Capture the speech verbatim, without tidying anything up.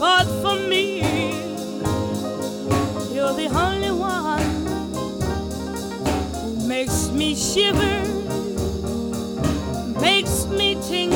but for me, you're the only one who makes me shiver, makes me tingle.